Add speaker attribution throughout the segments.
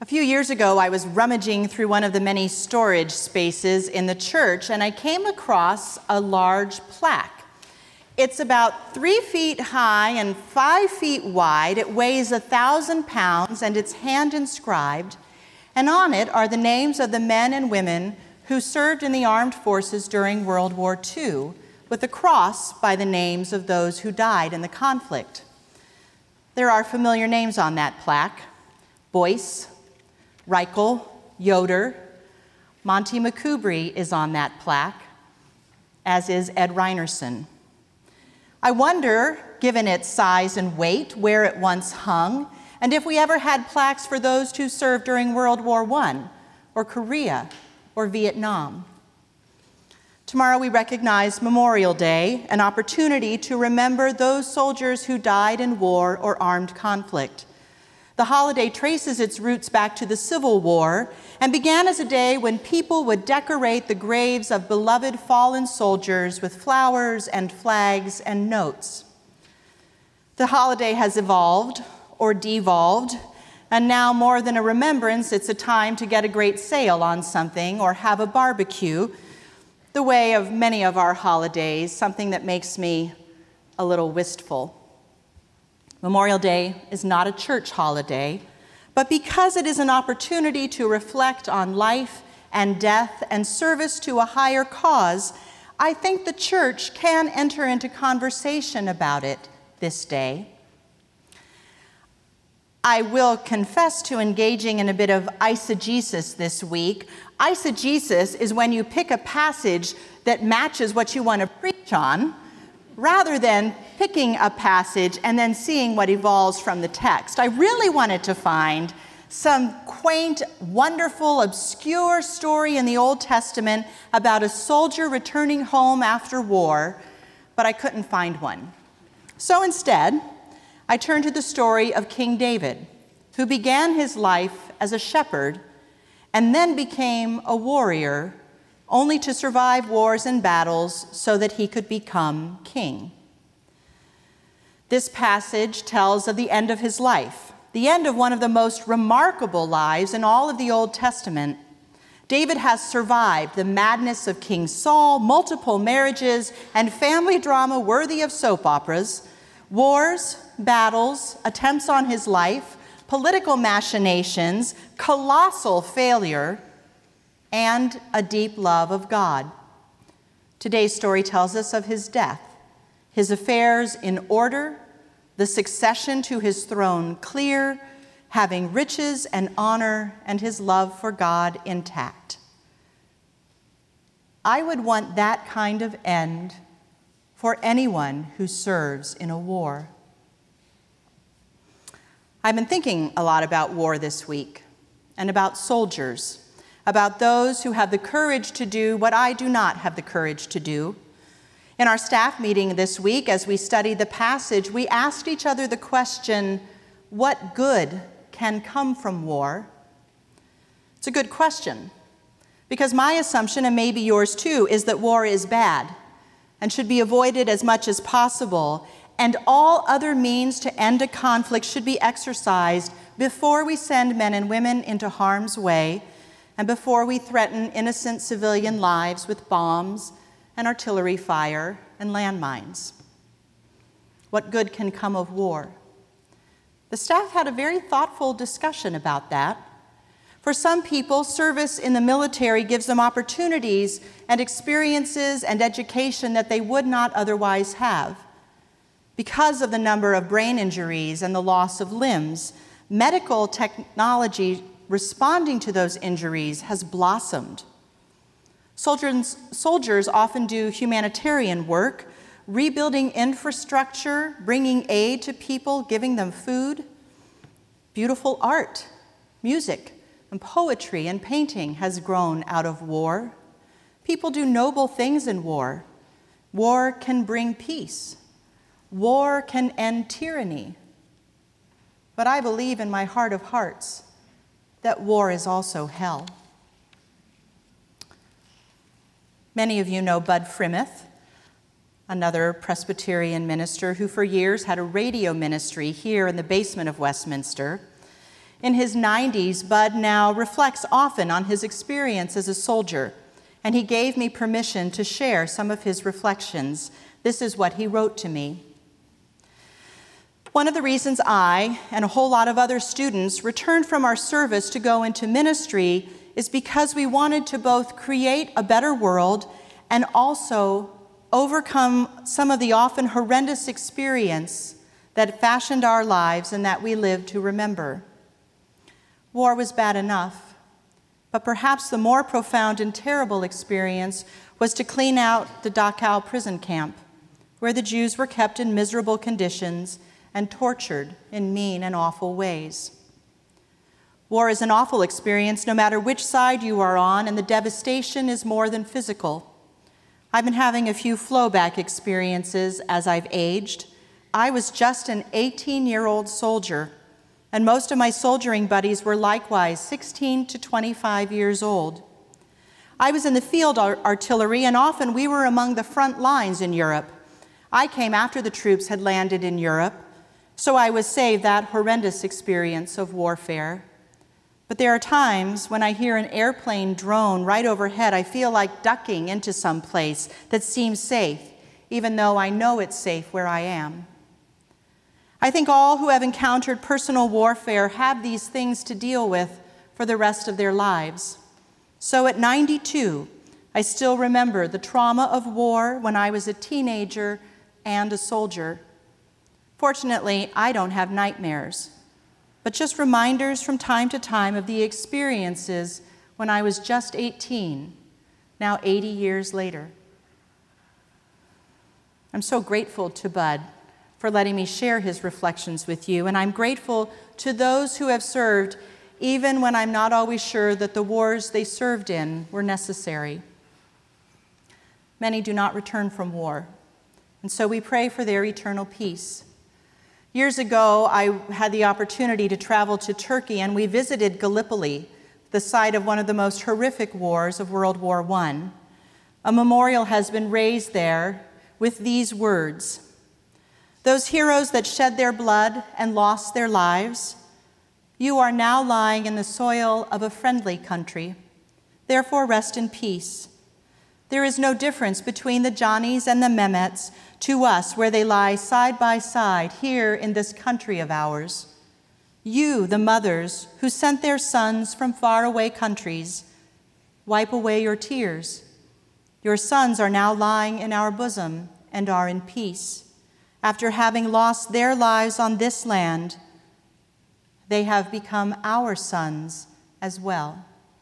Speaker 1: A few years ago, I was rummaging through one of the many storage spaces in the church, and I came across a large plaque. It's about 3 feet high and 5 feet wide. It weighs 1,000 pounds, and it's hand inscribed. And on it are the names of the men and women who served in the armed forces during World War II, with a cross by the names of those who died in the conflict. There are familiar names on that plaque: Boyce, Reichel, Yoder. Monty McCubry is on that plaque, as is Ed Reinerson. I wonder, given its size and weight, where it once hung, and if we ever had plaques for those who served during World War I, or Korea, or Vietnam. Tomorrow we recognize Memorial Day, an opportunity to remember those soldiers who died in war or armed conflict. The holiday traces its roots back to the Civil War and began as a day when people would decorate the graves of beloved fallen soldiers with flowers and flags and notes. The holiday has evolved or devolved, and now more than a remembrance, it's a time to get a great sale on something or have a barbecue, the way of many of our holidays, something that makes me a little wistful. Memorial Day is not a church holiday, but because it is an opportunity to reflect on life and death and service to a higher cause, I think the church can enter into conversation about it this day. I will confess to engaging in a bit of eisegesis this week. Eisegesis is when you pick a passage that matches what you want to preach on, rather than picking a passage and then seeing what evolves from the text. I really wanted to find some quaint, wonderful, obscure story in the Old Testament about a soldier returning home after war, but I couldn't find one. So instead, I turned to the story of King David, who began his life as a shepherd and then became a warrior, only to survive wars and battles so that he could become king. This passage tells of the end of his life, the end of one of the most remarkable lives in all of the Old Testament. David has survived the madness of King Saul, multiple marriages, and family drama worthy of soap operas, wars, battles, attempts on his life, political machinations, colossal failure, and a deep love of God. Today's story tells us of his death, his affairs in order, the succession to his throne clear, having riches and honor, and his love for God intact. I would want that kind of end for anyone who serves in a war. I've been thinking a lot about war this week, and about soldiers, about those who have the courage to do what I do not have the courage to do. In our staff meeting this week, as we studied the passage, we asked each other the question, what good can come from war? It's a good question, because my assumption, and maybe yours too, is that war is bad and should be avoided as much as possible, and all other means to end a conflict should be exercised before we send men and women into harm's way and before we threaten innocent civilian lives with bombs and artillery fire and landmines. What good can come of war? The staff had a very thoughtful discussion about that. For some people, service in the military gives them opportunities and experiences and education that they would not otherwise have. Because of the number of brain injuries and the loss of limbs, medical technology responding to those injuries has blossomed. Soldiers often do humanitarian work, rebuilding infrastructure, bringing aid to people, giving them food. Beautiful art, music, and poetry and painting has grown out of war. People do noble things in war. War can bring peace. War can end tyranny. But I believe in my heart of hearts that war is also hell. Many of you know Bud Frimeth, another Presbyterian minister who for years had a radio ministry here in the basement of Westminster. In his 90s, Bud now reflects often on his experience as a soldier, and he gave me permission to share some of his reflections. This is what he wrote to me. One of the reasons I and a whole lot of other students returned from our service to go into ministry is because we wanted to both create a better world and also overcome some of the often horrendous experience that fashioned our lives and that we live to remember. War was bad enough, but perhaps the more profound and terrible experience was to clean out the Dachau prison camp, where the Jews were kept in miserable conditions and tortured in mean and awful ways. War is an awful experience no matter which side you are on, and the devastation is more than physical. I've been having a few flowback experiences as I've aged. I was just an 18-year-old soldier, and most of my soldiering buddies were likewise 16 to 25 years old. I was in the field artillery, and often we were among the front lines in Europe. I came after the troops had landed in Europe, so I was saved that horrendous experience of warfare. But there are times when I hear an airplane drone right overhead, I feel like ducking into some place that seems safe, even though I know it's safe where I am. I think all who have encountered personal warfare have these things to deal with for the rest of their lives. So at 92, I still remember the trauma of war when I was a teenager and a soldier. Fortunately, I don't have nightmares, but just reminders from time to time of the experiences when I was just 18, now 80 years later. I'm so grateful to Bud for letting me share his reflections with you, and I'm grateful to those who have served even when I'm not always sure that the wars they served in were necessary. Many do not return from war, and so we pray for their eternal peace. Years ago, I had the opportunity to travel to Turkey, and we visited Gallipoli, the site of one of the most horrific wars of World War I. A memorial has been raised there with these words: "Those heroes that shed their blood and lost their lives, you are now lying in the soil of a friendly country. Therefore, rest in peace. There is no difference between the Johnnies and the Mehmets to us where they lie side by side here in this country of ours. You, the mothers who sent their sons from faraway countries, wipe away your tears. Your sons are now lying in our bosom and are in peace. After having lost their lives on this land, they have become our sons as well."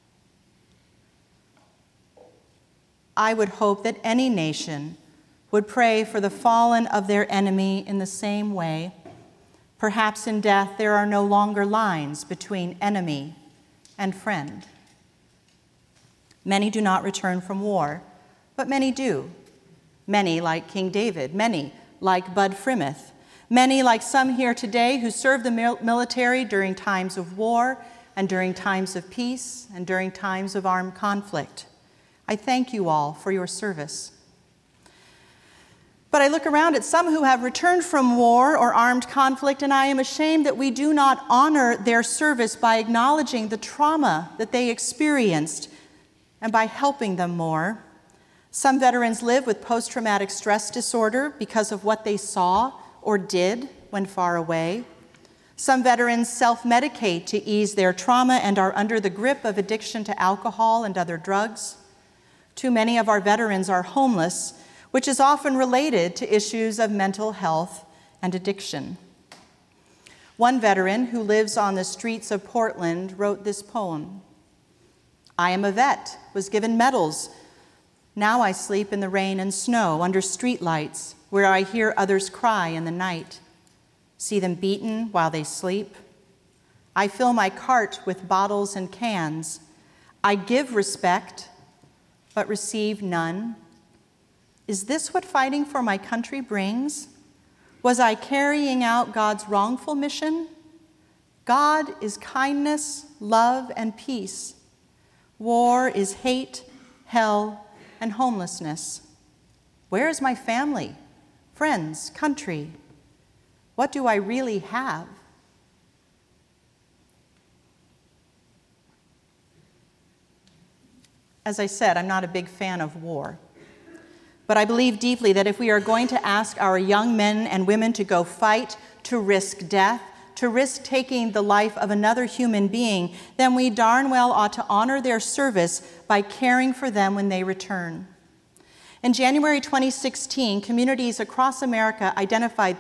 Speaker 1: I would hope that any nation would pray for the fallen of their enemy in the same way. Perhaps in death there are no longer lines between enemy and friend. Many do not return from war, but many do. Many like King David, many like Bud Frimeth, many like some here today who served the military during times of war and during times of peace and during times of armed conflict. I thank you all for your service. But I look around at some who have returned from war or armed conflict, and I am ashamed that we do not honor their service by acknowledging the trauma that they experienced and by helping them more. Some veterans live with post-traumatic stress disorder because of what they saw or did when far away. Some veterans self-medicate to ease their trauma and are under the grip of addiction to alcohol and other drugs. Too many of our veterans are homeless, which is often related to issues of mental health and addiction. One veteran who lives on the streets of Portland wrote this poem: "I am a vet, was given medals. Now I sleep in the rain and snow under streetlights where I hear others cry in the night, see them beaten while they sleep. I fill my cart with bottles and cans. I give respect, but receive none. Is this what fighting for my country brings? Was I carrying out God's wrongful mission? God is kindness, love, and peace. War is hate, hell, and homelessness. Where is my family, friends, country? What do I really have?" As I said, I'm not a big fan of war. But I believe deeply that if we are going to ask our young men and women to go fight, to risk death, to risk taking the life of another human being, then we darn well ought to honor their service by caring for them when they return. In January 2016, communities across America identified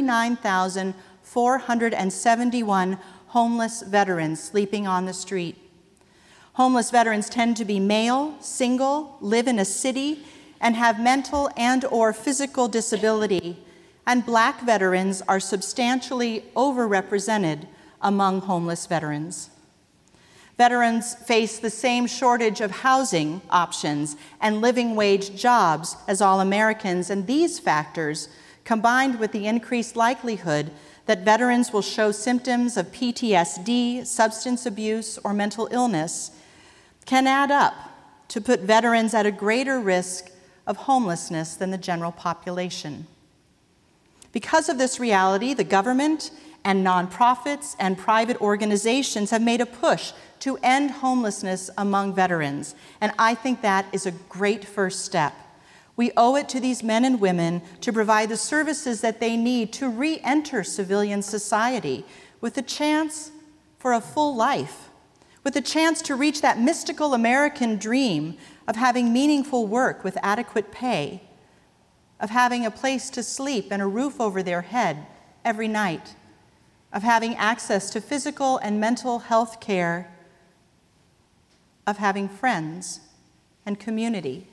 Speaker 1: 39,471 homeless veterans sleeping on the street. Homeless veterans tend to be male, single, live in a city, and have mental and/or physical disability, and Black veterans are substantially overrepresented among homeless veterans. Veterans face the same shortage of housing options and living wage jobs as all Americans, and these factors, combined with the increased likelihood that veterans will show symptoms of PTSD, substance abuse, or mental illness, can add up to put veterans at a greater risk of homelessness than the general population. Because of this reality, the government and nonprofits and private organizations have made a push to end homelessness among veterans, and I think that is a great first step. We owe it to these men and women to provide the services that they need to re-enter civilian society with a chance for a full life, with a chance to reach that mystical American dream of having meaningful work with adequate pay, of having a place to sleep and a roof over their head every night, of having access to physical and mental health care, of having friends and community.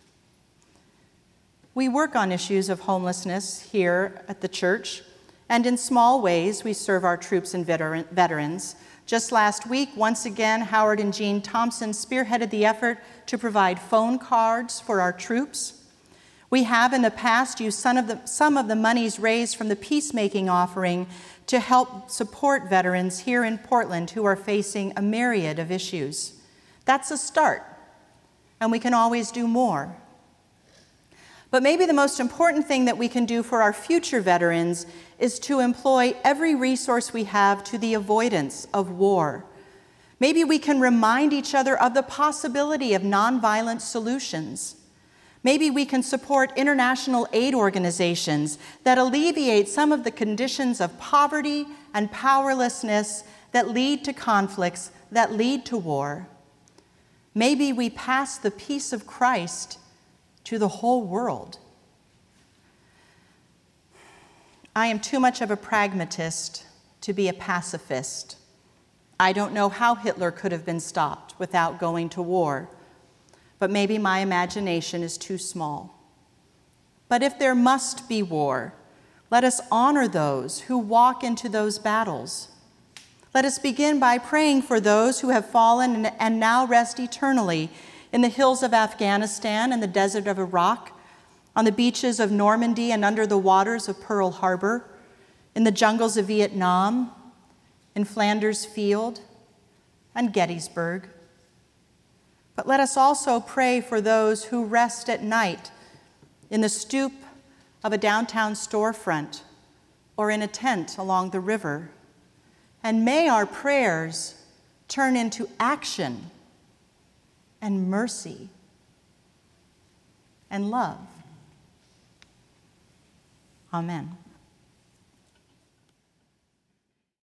Speaker 1: We work on issues of homelessness here at the church, and in small ways we serve our troops and veterans. Just last week, once again, Howard and Jean Thompson spearheaded the effort to provide phone cards for our troops. We have in the past used some of the monies raised from the peacemaking offering to help support veterans here in Portland who are facing a myriad of issues. That's a start, and we can always do more. But maybe the most important thing that we can do for our future veterans is to employ every resource we have to the avoidance of war. Maybe we can remind each other of the possibility of nonviolent solutions. Maybe we can support international aid organizations that alleviate some of the conditions of poverty and powerlessness that lead to conflicts, that lead to war. Maybe we pass the peace of Christ to the whole world. I am too much of a pragmatist to be a pacifist. I don't know how Hitler could have been stopped without going to war, but maybe my imagination is too small. But if there must be war, let us honor those who walk into those battles. Let us begin by praying for those who have fallen and now rest eternally in the hills of Afghanistan and the desert of Iraq, on the beaches of Normandy and under the waters of Pearl Harbor, in the jungles of Vietnam, in Flanders Field, and Gettysburg. But let us also pray for those who rest at night in the stoop of a downtown storefront or in a tent along the river. And may our prayers turn into action and mercy and love. Amen.